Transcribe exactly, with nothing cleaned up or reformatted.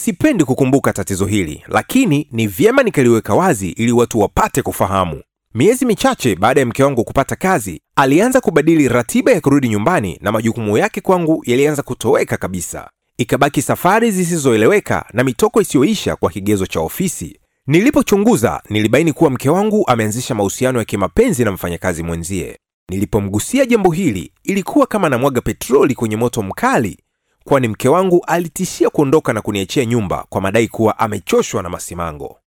Sipendi kukumbuka tatizo hili, lakini ni vyema nikaliweka wazi ili watu wapate kufahamu. Miezi michache baada ya mke wangu kupata kazi, alianza kubadili ratiba ya kurudi nyumbani na majukumu yake kwangu yalianza kutoweka kabisa. Ikabaki safari zisizoeleweka na mitoko isiyoisha kwa kigezo cha ofisi. Nilipochunguza, nilibaini kuwa mke wangu ameanzisha mahusiano ya kimapenzi na mfanyakazi mwenzie. Nilipomgusia jambo hili, ilikuwa kama namwaga petroli kwenye moto mkali, kwani mke wangu alitishia kuondoka na kuniachia nyumba kwa madai kuwa amechoshwa na masimango.